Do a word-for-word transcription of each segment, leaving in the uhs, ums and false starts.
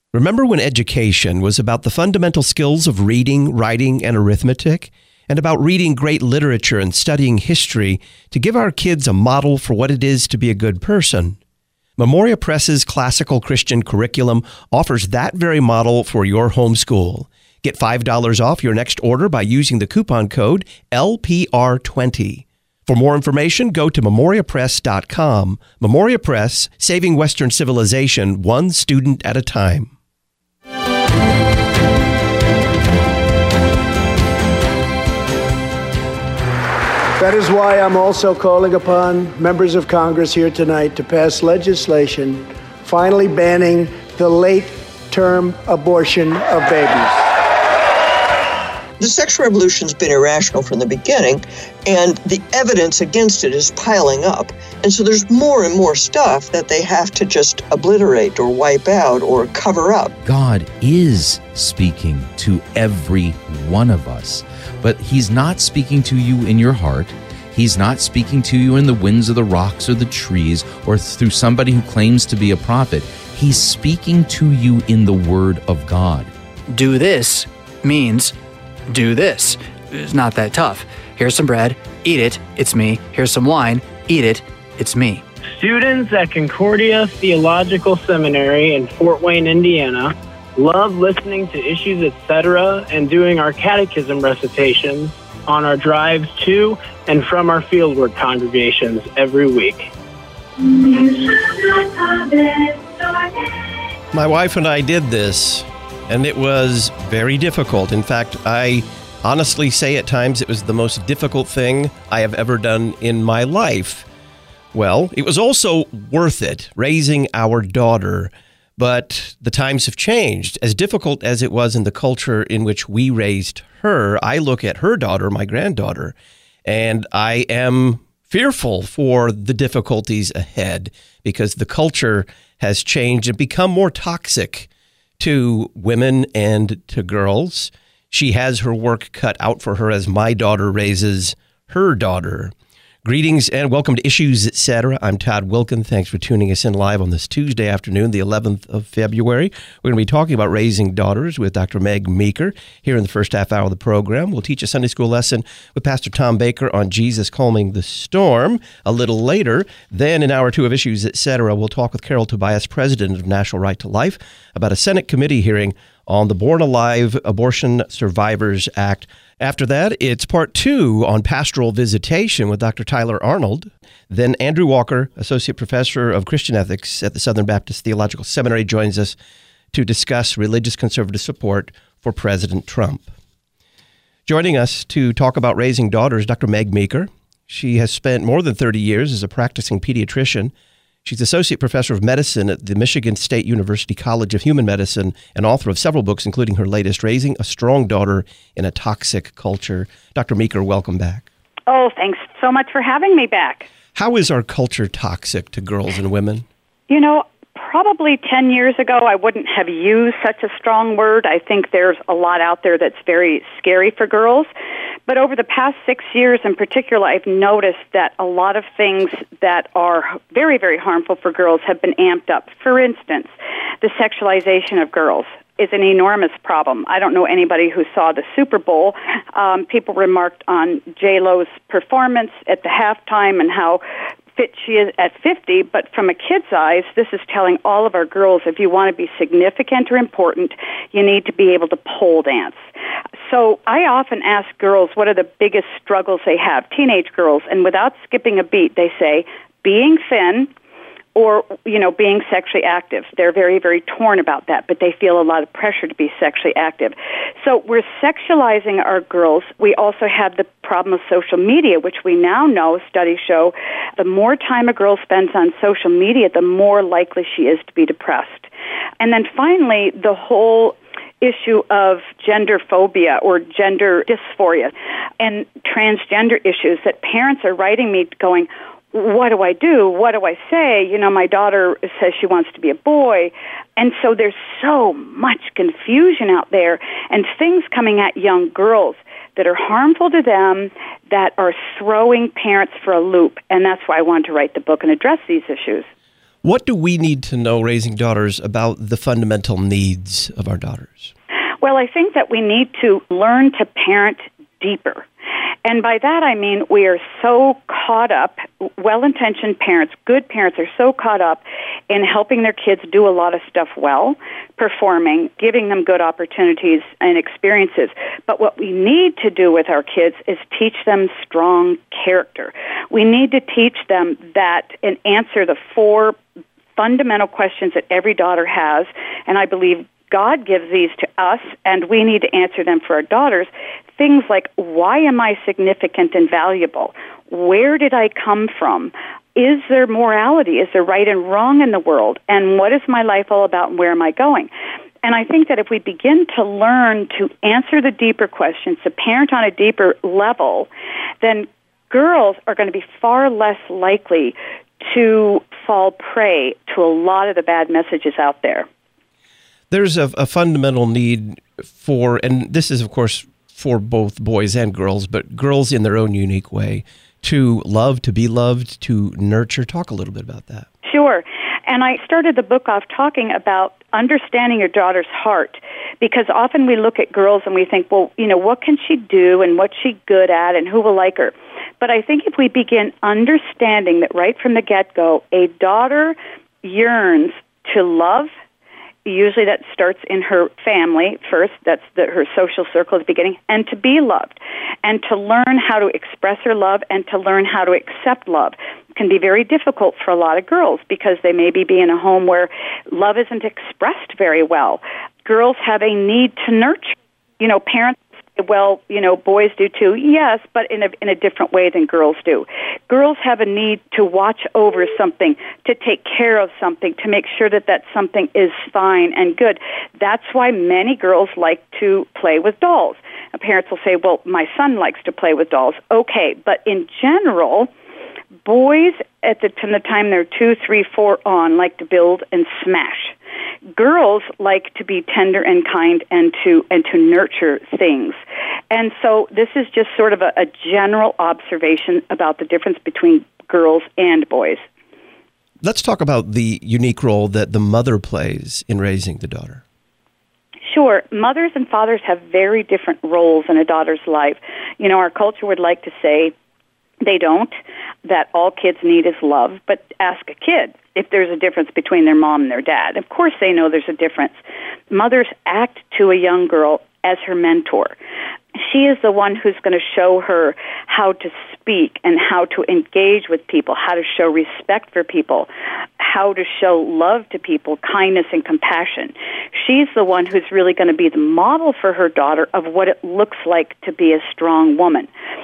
Remember when education was about the fundamental skills of reading, writing, and arithmetic, and about reading great literature and studying history to give our kids a model for what it is to be a good person? Memoria Press's classical Christian curriculum offers that very model for your homeschool. Get five dollars off your next order by using the coupon code L P R twenty. For more information, go to memoria press dot com. Memoria Press, saving Western civilization one student at a time. That is why I'm also calling upon members of Congress here tonight to pass legislation finally banning the late-term abortion of babies. The sexual revolution's been irrational from the beginning, and the evidence against it is piling up. And so there's more and more stuff that they have to just obliterate or wipe out or cover up. God is speaking to every one of us, but he's not speaking to you in your heart. He's not speaking to you in the winds of the rocks or the trees or through somebody who claims to be a prophet. He's speaking to you in the Word of God. Do this means do this. It's not that tough. Here's some bread, eat it, it's me. Here's some wine, eat it, it's me. Students at Concordia Theological Seminary in Fort Wayne, Indiana, love listening to Issues, et cetera, and doing our catechism recitations on our drives to and from our fieldwork congregations every week. My wife and I did this, and it was very difficult. In fact, I honestly say at times it was the most difficult thing I have ever done in my life. Well, it was also worth it, raising our daughter. But the times have changed. As difficult as it was in the culture in which we raised her, I look at her daughter, my granddaughter, and I am fearful for the difficulties ahead because the culture has changed and become more toxic to women and to girls. She has her work cut out for her as my daughter raises her daughter. Greetings and welcome to Issues, et cetera. I'm Todd Wilkin. Thanks for tuning us in live on this Tuesday afternoon, the eleventh of February. We're going to be talking about raising daughters with Doctor Meg Meeker here in the first half hour of the program. We'll teach a Sunday school lesson with Pastor Tom Baker on Jesus calming the storm a little later. Then in hour two of Issues, et cetera, we'll talk with Carol Tobias, president of National Right to Life, about a Senate committee hearing on the Born Alive Abortion Survivors Act. After that, it's part two on pastoral visitation with Doctor Tyler Arnold. Then Andrew Walker, Associate Professor of Christian Ethics at the Southern Baptist Theological Seminary, joins us to discuss religious conservative support for President Trump. Joining us to talk about raising daughters, Doctor Meg Meeker. She has spent more than thirty years as a practicing pediatrician. She's Associate Professor of Medicine at the Michigan State University College of Human Medicine and author of several books, including her latest, Raising a Strong Daughter in a Toxic Culture. Doctor Meeker, welcome back. Oh, thanks so much for having me back. How is our culture toxic to girls and women? You know, probably ten years ago, I wouldn't have used such a strong word. I think there's a lot out there that's very scary for girls. But over the past six years in particular, I've noticed that a lot of things that are very, very harmful for girls have been amped up. For instance, the sexualization of girls is an enormous problem. I don't know anybody who saw the Super Bowl. Um, people remarked on J-Lo's performance at the halftime and how fit she is at fifty, but from a kid's eyes, this is telling all of our girls, if you want to be significant or important, you need to be able to pole dance. So I often ask girls what are the biggest struggles they have, teenage girls, and without skipping a beat, they say, being thin or, you know, being sexually active. They're very, very torn about that, but they feel a lot of pressure to be sexually active. So we're sexualizing our girls. We also have the problem of social media, which we now know, studies show, the more time a girl spends on social media, the more likely she is to be depressed. And then finally, the whole issue of gender phobia or gender dysphoria and transgender issues that parents are writing me going, what do I do? What do I say? You know, my daughter says she wants to be a boy. And so there's so much confusion out there and things coming at young girls that are harmful to them, that are throwing parents for a loop. And that's why I wanted to write the book and address these issues. What do we need to know raising daughters about the fundamental needs of our daughters? Well, I think that we need to learn to parent deeper. And by that I mean we are so caught up, well-intentioned parents, good parents are so caught up in helping their kids do a lot of stuff well, performing, giving them good opportunities and experiences. But what we need to do with our kids is teach them strong character. We need to teach them that and answer the four fundamental questions that every daughter has, and I believe God gives these to us, and we need to answer them for our daughters. Things like, why am I significant and valuable? Where did I come from? Is there morality? Is there right and wrong in the world? And what is my life all about, and where am I going? And I think that if we begin to learn to answer the deeper questions, to parent on a deeper level, then girls are going to be far less likely to fall prey to a lot of the bad messages out there. There's a, a fundamental need for, and this is, of course, for both boys and girls, but girls in their own unique way, to love, to be loved, to nurture. Talk a little bit about that. Sure. And I started the book off talking about understanding your daughter's heart, because often we look at girls and we think, well, you know, what can she do and what's she good at and who will like her? But I think if we begin understanding that right from the get-go, a daughter yearns to love. Usually that starts in her family first. That's the, her social circle at the beginning. And to be loved. And to learn how to express her love and to learn how to accept love can be very difficult for a lot of girls because they maybe be in a home where love isn't expressed very well. Girls have a need to nurture. You know, parents well, you know, boys do too. Yes, but in a in a different way than girls do. Girls have a need to watch over something, to take care of something, to make sure that that something is fine and good. That's why many girls like to play with dolls. And parents will say, well, my son likes to play with dolls. Okay, but in general, boys at the, from the time they're two, three, four on like to build and smash. Girls like to be tender and kind and to and to nurture things. And so this is just sort of a, a general observation about the difference between girls and boys. Let's talk about the unique role that the mother plays in raising the daughter. Sure. Mothers and fathers have very different roles in a daughter's life. You know, our culture would like to say they don't, that all kids need is love, but ask a kid if there's a difference between their mom and their dad. Of course they know there's a difference. Mothers act to a young girl as her mentor. She is the one who's going to show her how to speak and how to engage with people, how to show respect for people, how to show love to people, kindness and compassion. She's the one who's really going to be the model for her daughter of what it looks like to be a strong woman.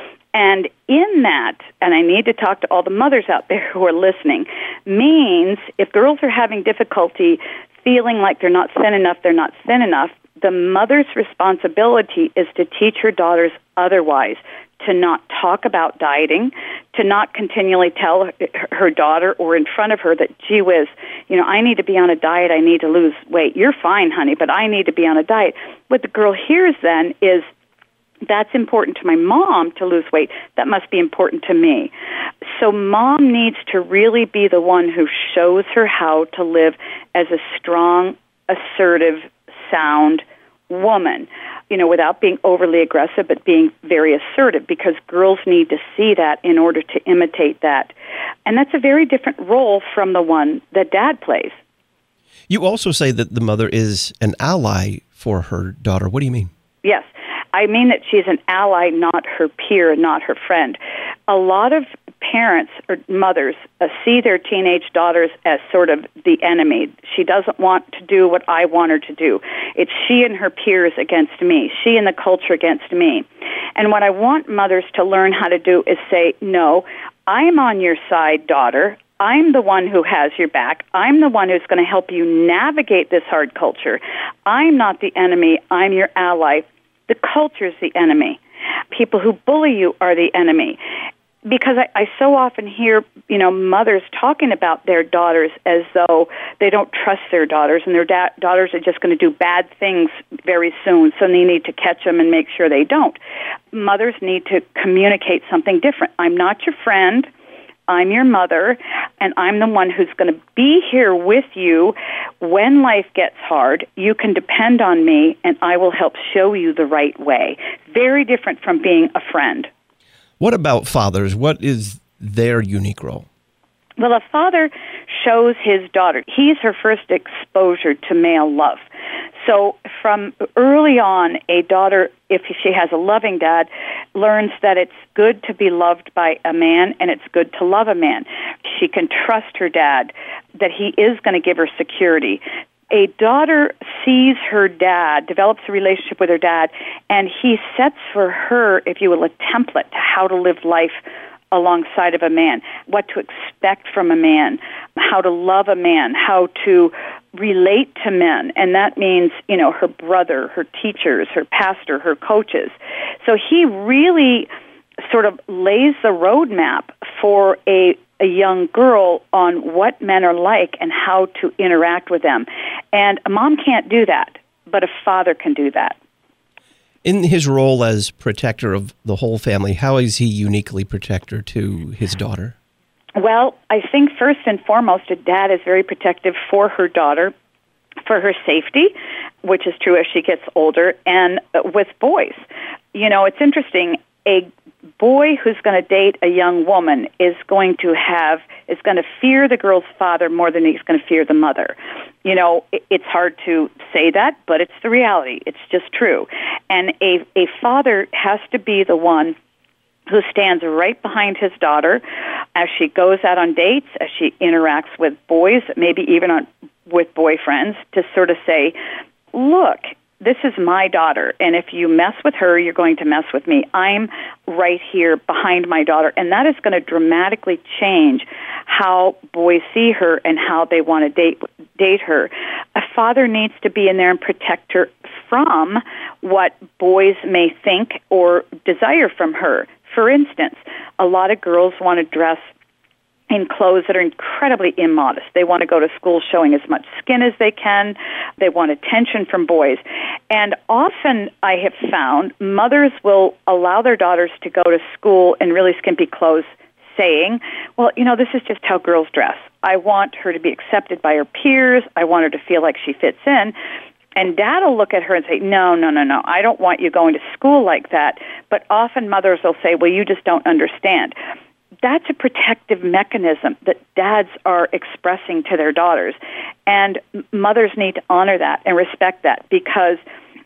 And in that, and I need to talk to all the mothers out there who are listening, means if girls are having difficulty feeling like they're not thin enough, they're not thin enough, the mother's responsibility is to teach her daughters otherwise, to not talk about dieting, to not continually tell her daughter or in front of her that, gee whiz, you know, I need to be on a diet, I need to lose weight. You're fine, honey, but I need to be on a diet. What the girl hears then is, that's important to my mom to lose weight. That must be important to me. So mom needs to really be the one who shows her how to live as a strong, assertive, sound woman, you know, without being overly aggressive, but being very assertive, because girls need to see that in order to imitate that. And that's a very different role from the one that dad plays. You also say that the mother is an ally for her daughter. What do you mean? Yes. I mean that she's an ally, not her peer, not her friend. A lot of parents or mothers uh, see their teenage daughters as sort of the enemy. She doesn't want to do what I want her to do. It's she and her peers against me, she and the culture against me. And what I want mothers to learn how to do is say, no, I'm on your side, daughter. I'm the one who has your back. I'm the one who's going to help you navigate this hard culture. I'm not the enemy. I'm your ally. The culture is the enemy. People who bully you are the enemy. Because I, I so often hear, you know, mothers talking about their daughters as though they don't trust their daughters, and their da- daughters are just going to do bad things very soon, so they need to catch them and make sure they don't. Mothers need to communicate something different. I'm not your friend. I'm your mother, and I'm the one who's going to be here with you when life gets hard. You can depend on me, and I will help show you the right way. Very different from being a friend. What about fathers? What is their unique role? Well, a father shows his daughter. He's her first exposure to male love. So from early on, a daughter, if she has a loving dad, learns that it's good to be loved by a man and it's good to love a man. She can trust her dad, that he is going to give her security. A daughter sees her dad, develops a relationship with her dad, and he sets for her, if you will, a template to how to live life alongside of a man, what to expect from a man, how to love a man, how to relate to men. And that means, you know, her brother, her teachers, her pastor, her coaches. So he really sort of lays the roadmap for a a young girl on what men are like and how to interact with them. And a mom can't do that, but a father can do that. In his role as protector of the whole family, how is he uniquely protector to his daughter? Well, I think first and foremost, a dad is very protective for her daughter, for her safety, which is true as she gets older, and with boys. You know, it's interesting, a boy who's going to date a young woman is going to have, is going to fear the girl's father more than he's going to fear the mother. You know, it's hard to say that, but it's the reality. It's just true. And a, a father has to be the one who stands right behind his daughter as she goes out on dates, as she interacts with boys, maybe even on with boyfriends, to sort of say, look, this is my daughter, and if you mess with her, you're going to mess with me. I'm right here behind my daughter, and that is going to dramatically change how boys see her and how they want to date date her. A father needs to be in there and protect her from what boys may think or desire from her. For instance, a lot of girls want to dress in clothes that are incredibly immodest. They want to go to school showing as much skin as they can. They want attention from boys. And often I have found mothers will allow their daughters to go to school in really skimpy clothes, saying, well, you know, this is just how girls dress. I want her to be accepted by her peers. I want her to feel like she fits in. And dad will look at her and say, no, no, no, no, I don't want you going to school like that. But often mothers will say, well, you just don't understand. That's a protective mechanism that dads are expressing to their daughters. And mothers need to honor that and respect that, because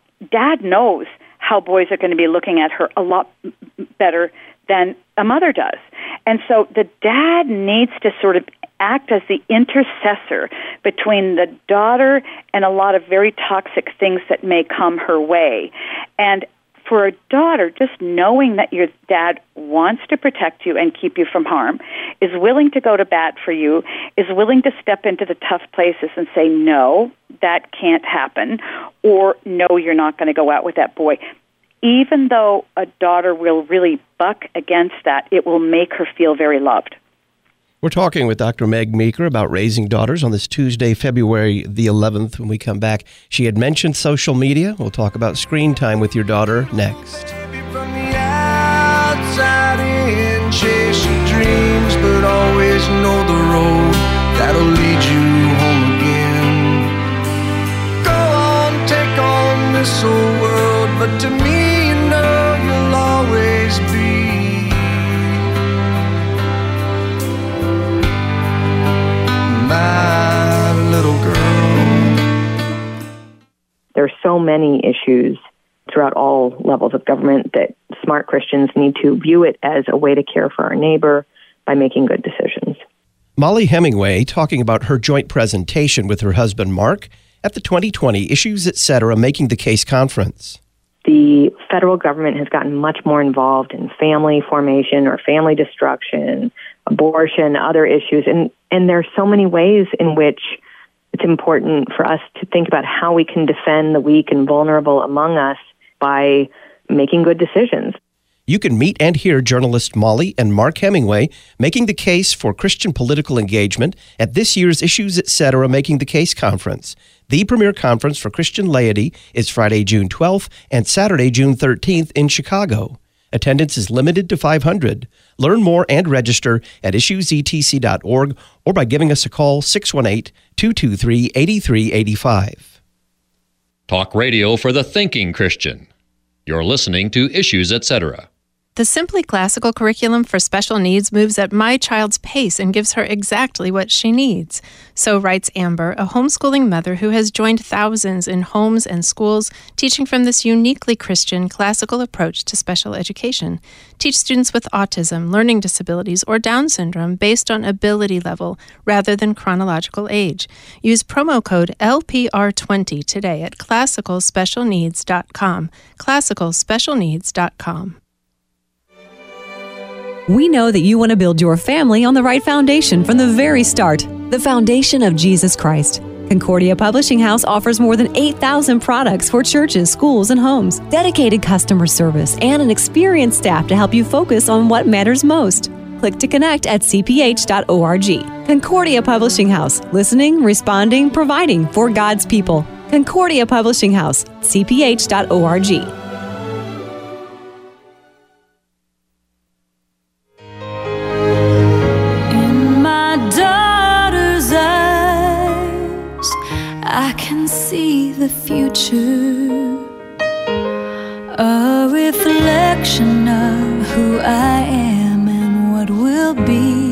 dad knows how boys are going to be looking at her a lot better than a mother does. And so the dad needs to sort of act as the intercessor between the daughter and a lot of very toxic things that may come her way. And for a daughter, just knowing that your dad wants to protect you and keep you from harm, is willing to go to bat for you, is willing to step into the tough places and say, no, that can't happen, or no, you're not going to go out with that boy. Even though a daughter will really buck against that, it will make her feel very loved. We're talking with Doctor Meg Meeker about raising daughters on this Tuesday, February the eleventh. When we come back, she had mentioned social media. We'll talk about screen time with your daughter next. From the outside in, chase your dreams, but always know the road that'll lead you home again. Go on, take on this old world, but to me, you know you'll always be my little girl. There's so many issues throughout all levels of government that smart Christians need to view it as a way to care for our neighbor by making good decisions. Mollie Hemingway talking about her joint presentation with her husband Mark at the twenty twenty Issues Etc. Making the Case Conference. The federal government has gotten much more involved in family formation or family destruction, abortion, other issues, and, and there are so many ways in which it's important for us to think about how we can defend the weak and vulnerable among us by making good decisions. You can meet and hear journalist Mollie and Mark Hemingway making the case for Christian political engagement at this year's Issues Etc. Making the Case Conference. The premier conference for Christian laity is Friday, June twelfth and Saturday, June thirteenth in Chicago. Attendance is limited to five hundred. Learn more and register at issues e t c dot org or by giving us a call, six one eight, two two three, eight three eight five. Talk radio for the thinking Christian. You're listening to Issues, et cetera. The Simply Classical curriculum for special needs moves at my child's pace and gives her exactly what she needs. So writes Amber, a homeschooling mother who has joined thousands in homes and schools teaching from this uniquely Christian classical approach to special education. Teach students with autism, learning disabilities, or Down syndrome based on ability level rather than chronological age. Use promo code L P R twenty today at classical special needs dot com. classical special needs dot com. We know that you want to build your family on the right foundation from the very start, the foundation of Jesus Christ. Concordia Publishing House offers more than eight thousand products for churches, schools, and homes, dedicated customer service, and an experienced staff to help you focus on what matters most. Click to connect at c p h dot org. Concordia Publishing House, listening, responding, providing for God's people. Concordia Publishing House, c p h dot org. I can see the future, a reflection of who I am and what will be.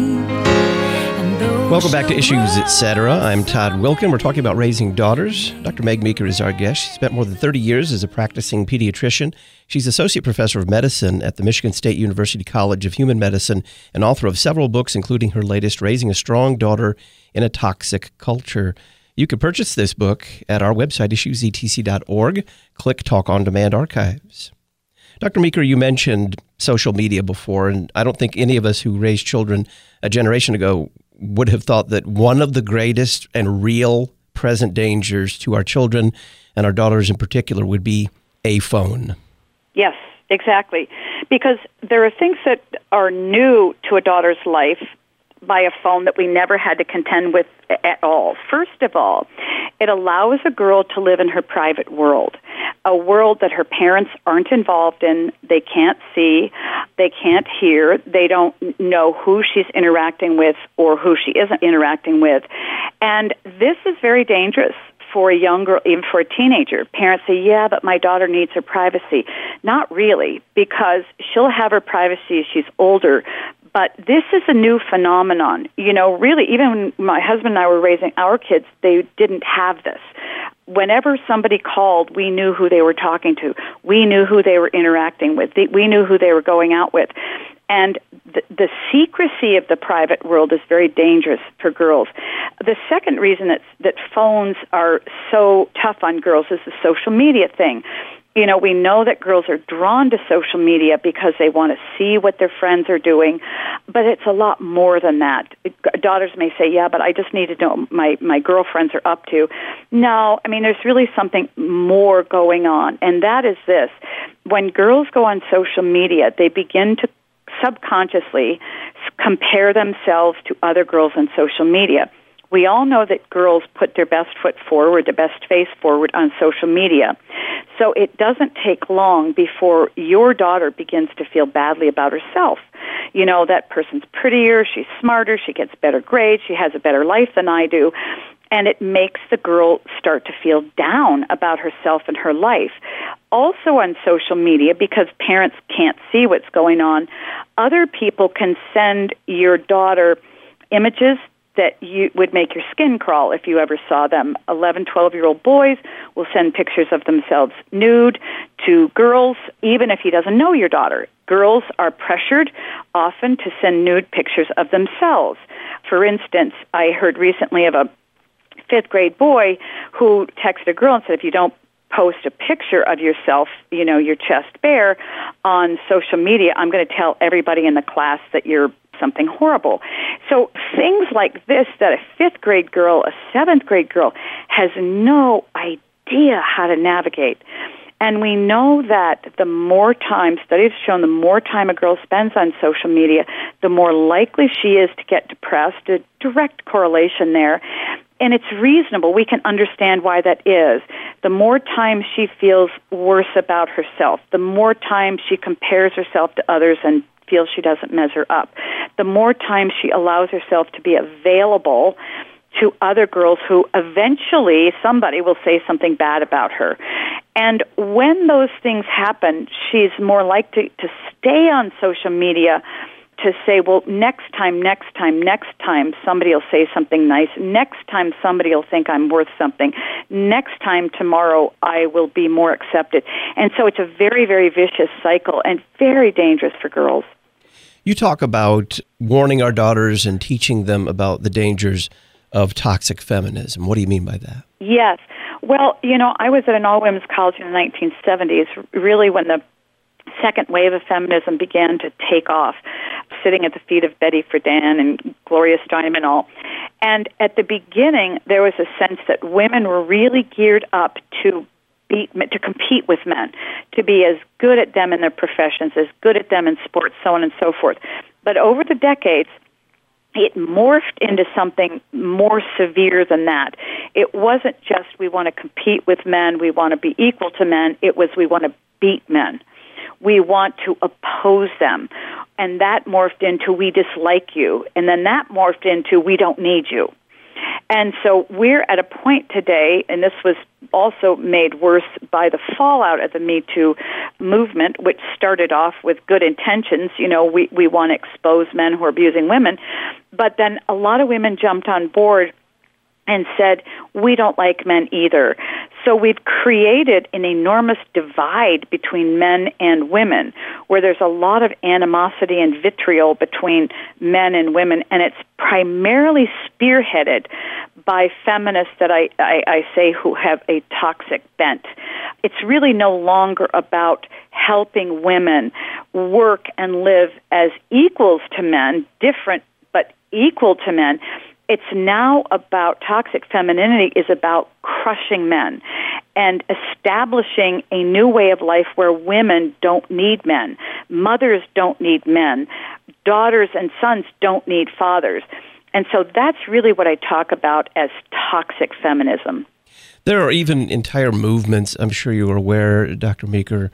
Welcome back to Issues, et cetera. I'm Todd Wilkin. We're talking about raising daughters. Doctor Meg Meeker is our guest. She spent more than thirty years as a practicing pediatrician. She's Associate Professor of Medicine at the Michigan State University College of Human Medicine and author of several books, including her latest, Raising a Strong Daughter in a Toxic Culture. You can purchase this book at our website, issues e t c dot org. Click Talk On Demand Archives. Doctor Meeker, you mentioned social media before, and I don't think any of us who raised children a generation ago would have thought that one of the greatest and real present dangers to our children, and our daughters in particular, would be a phone. Yes, exactly. Because there are things that are new to a daughter's life by a phone that we never had to contend with at all. First of all, it allows a girl to live in her private world, a world that her parents aren't involved in, they can't see, they can't hear, they don't know who she's interacting with or who she isn't interacting with. And this is very dangerous for a young girl, even for a teenager. Parents say, yeah, but my daughter needs her privacy. Not really, because she'll have her privacy as she's older. But this is a new phenomenon. You know, really, even when my husband and I were raising our kids, they didn't have this. Whenever somebody called, we knew who they were talking to. We knew who they were interacting with. We knew who they were going out with. And the, the secrecy of the private world is very dangerous for girls. The second reason that, that phones are so tough on girls is the social media thing. You know, we know that girls are drawn to social media because they want to see what their friends are doing, but it's a lot more than that. Daughters may say, yeah, but I just need to know what my, my girlfriends are up to. No, I mean, there's really something more going on, and that is this. When girls go on social media, they begin to subconsciously compare themselves to other girls on social media. We all know that girls put their best foot forward, their best face forward on social media. So it doesn't take long before your daughter begins to feel badly about herself. You know, that person's prettier, she's smarter, she gets better grades, she has a better life than I do. And it makes the girl start to feel down about herself and her life. Also on social media, because parents can't see what's going on, other people can send your daughter images that you would make your skin crawl if you ever saw them. eleven, twelve-year-old boys will send pictures of themselves nude to girls, even if he doesn't know your daughter. Girls are pressured often to send nude pictures of themselves. For instance, I heard recently of a fifth-grade boy who texted a girl and said, if you don't post a picture of yourself, you know, your chest bare, on social media, I'm going to tell everybody in the class that you're something horrible. So things like this that a fifth grade girl, a seventh grade girl has no idea how to navigate. And we know that the more time, studies have shown the more time a girl spends on social media, the more likely she is to get depressed, a direct correlation there. and it's reasonable. We can understand why that is. The more time she feels worse about herself, the more time she compares herself to others and feels she doesn't measure up, the more time she allows herself to be available to other girls who eventually somebody will say something bad about her. And when those things happen, she's more likely to stay on social media to say, well, next time, next time, next time, somebody will say something nice. Next time, somebody will think I'm worth something. Next time, tomorrow, I will be more accepted. And so it's a very, very vicious cycle and very dangerous for girls. You talk about warning our daughters and teaching them about the dangers of toxic feminism. What do you mean by that? Yes. Well, you know, I was at an all-women's college in the nineteen seventies, really when the second wave of feminism began to take off, sitting at the feet of Betty Friedan and Gloria Steinem and all. And at the beginning, there was a sense that women were really geared up to be, to compete with men, to be as good at them in their professions, as good at them in sports, so on and so forth. But over the decades, it morphed into something more severe than that. It wasn't just we want to compete with men, we want to be equal to men. It was we want to beat men. We want to oppose them. And that morphed into we dislike you. And then that morphed into we don't need you. And so we're at a point today, and this was also made worse by the fallout of the Me Too movement, which started off with good intentions. You know, we, we want to expose men who are abusing women. But then a lot of women jumped on board and said, we don't like men either. So we've created an enormous divide between men and women, where there's a lot of animosity and vitriol between men and women, and it's primarily spearheaded by feminists that I, I, I say who have a toxic bent. It's really no longer about helping women work and live as equals to men, different but equal to men. It's now about toxic femininity is about crushing men and establishing a new way of life where women don't need men, mothers don't need men, daughters and sons don't need fathers. And so that's really what I talk about as toxic feminism. There are even entire movements, I'm sure you are aware, Doctor Meeker,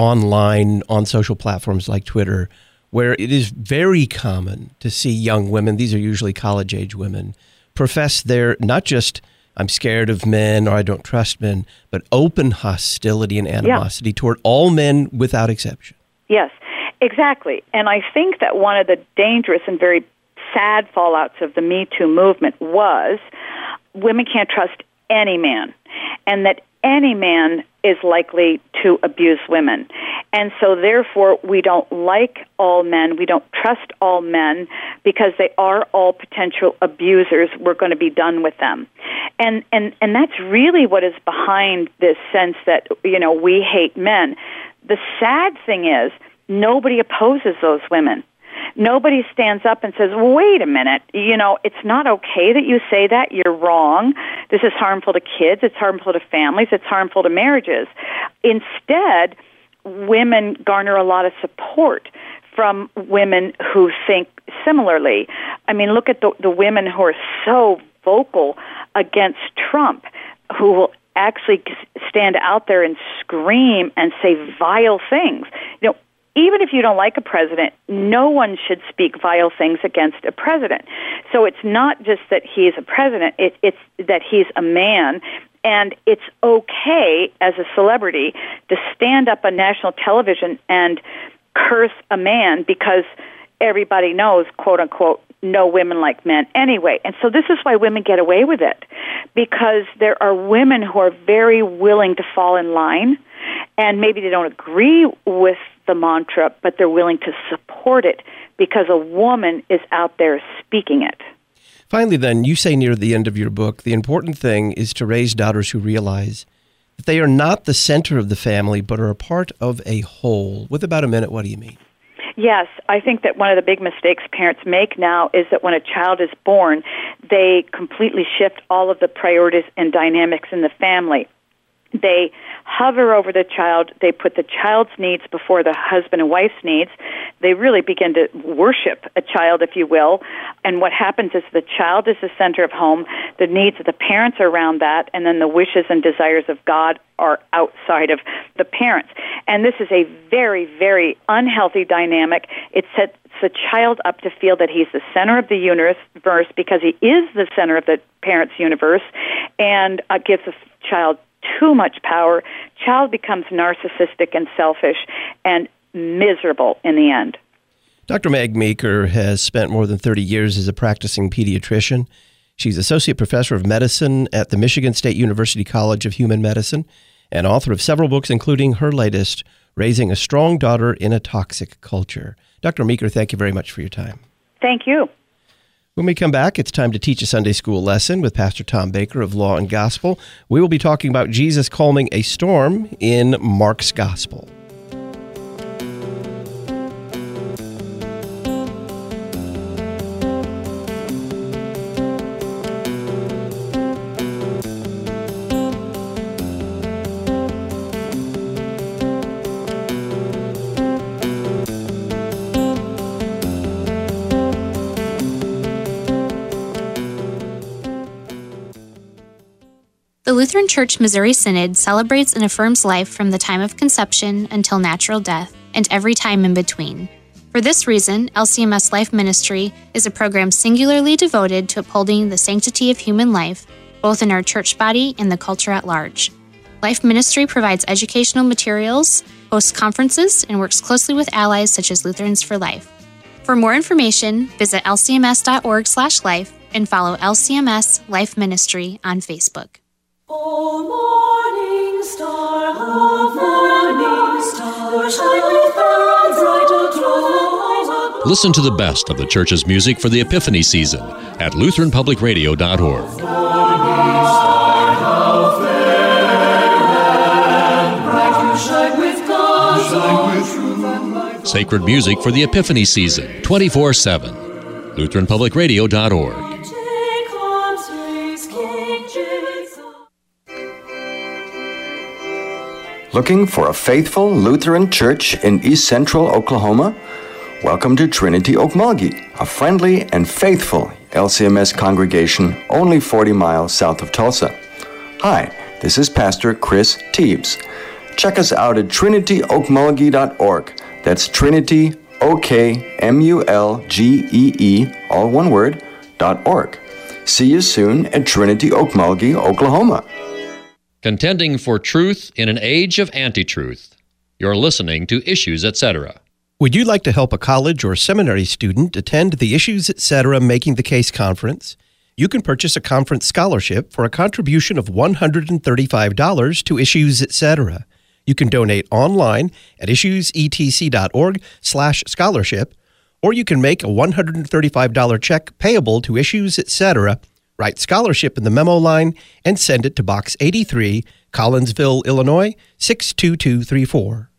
online on social platforms like Twitter, where it is very common to see young women, these are usually college-age women, profess their, not just, I'm scared of men or I don't trust men, but open hostility and animosity yeah. toward all men without exception. Yes, exactly. And I think that one of the dangerous and very sad fallouts of the Me Too movement was women can't trust any man, and that any man is likely to abuse women. And so therefore we don't like all men, we don't trust all men because they are all potential abusers. We're going to be done with them. And and and that's really what is behind this sense that, you know, we hate men. The sad thing is nobody opposes those women. Nobody stands up and says, wait a minute, you know, it's not okay that you say that. You're wrong. This is harmful to kids. It's harmful to families. It's harmful to marriages. Instead, women garner a lot of support from women who think similarly. I mean, look at the, the women who are so vocal against Trump, who will actually stand out there and scream and say vile things. You know, even if you don't like a president, no one should speak vile things against a president. So it's not just that he is a president, it, it's that he's a man, and it's okay as a celebrity to stand up on national television and curse a man because everybody knows, quote unquote, no women like men anyway. And so this is why women get away with it, because there are women who are very willing to fall in line, and maybe they don't agree with the mantra, but they're willing to support it because a woman is out there speaking it. Finally, then, you say near the end of your book, the important thing is to raise daughters who realize that they are not the center of the family, but are a part of a whole. With about a minute, what do you mean? Yes, I think that one of the big mistakes parents make now is that when a child is born, they completely shift all of the priorities and dynamics in the family. They hover over the child. They put the child's needs before the husband and wife's needs. They really begin to worship a child, if you will. And what happens is the child is the center of home. The needs of the parents are around that, and then the wishes and desires of God are outside of the parents. And this is a very, very unhealthy dynamic. It sets the child up to feel that he's the center of the universe because he is the center of the parent's universe, and uh, gives the child too much power. Child becomes narcissistic and selfish and miserable in the end. Doctor Meg Meeker has spent more than thirty years as a practicing pediatrician. She's associate professor of medicine at the Michigan State University College of Human Medicine and author of several books, including her latest, Raising a Strong Daughter in a Toxic Culture. Doctor Meeker, thank you very much for your time. Thank you. When we come back, it's time to teach a Sunday school lesson with Pastor Tom Baker of Law and Gospel. We will be talking about Jesus calming a storm in Mark's Gospel. The Lutheran Church Missouri Synod celebrates and affirms life from the time of conception until natural death and every time in between. For this reason, L C M S Life Ministry is a program singularly devoted to upholding the sanctity of human life, both in our church body and the culture at large. Life Ministry provides educational materials, hosts conferences, and works closely with allies such as Lutherans for Life. For more information, visit l c m s dot org slash life and follow L C M S Life Ministry on Facebook. O morning star, O morning star, shine bright aglow. Listen to the best of the church's music for the Epiphany season at lutheran public radio dot org. Sacred music for the Epiphany season, twenty-four seven. lutheran public radio dot org. Looking for a faithful Lutheran church in East Central Oklahoma? Welcome to Trinity Okmulgee, a friendly and faithful L C M S congregation only forty miles south of Tulsa. Hi, this is Pastor Chris Teebs. Check us out at trinity okmulgee dot org. That's Trinity, O K M U L G E E, all one word, dot org. See you soon at Trinity Okmulgee, Oklahoma. Contending for truth in an age of anti-truth. You're listening to Issues, et cetera. Would you like to help a college or seminary student attend the Issues, et cetera. Making the Case conference? You can purchase a conference scholarship for a contribution of one hundred thirty-five dollars to Issues, et cetera. You can donate online at issues e t c dot org slash scholarship, or you can make a one hundred thirty-five dollars check payable to Issues, et cetera. Write scholarship in the memo line and send it to Box eighty-three, Collinsville, Illinois, six two two three four.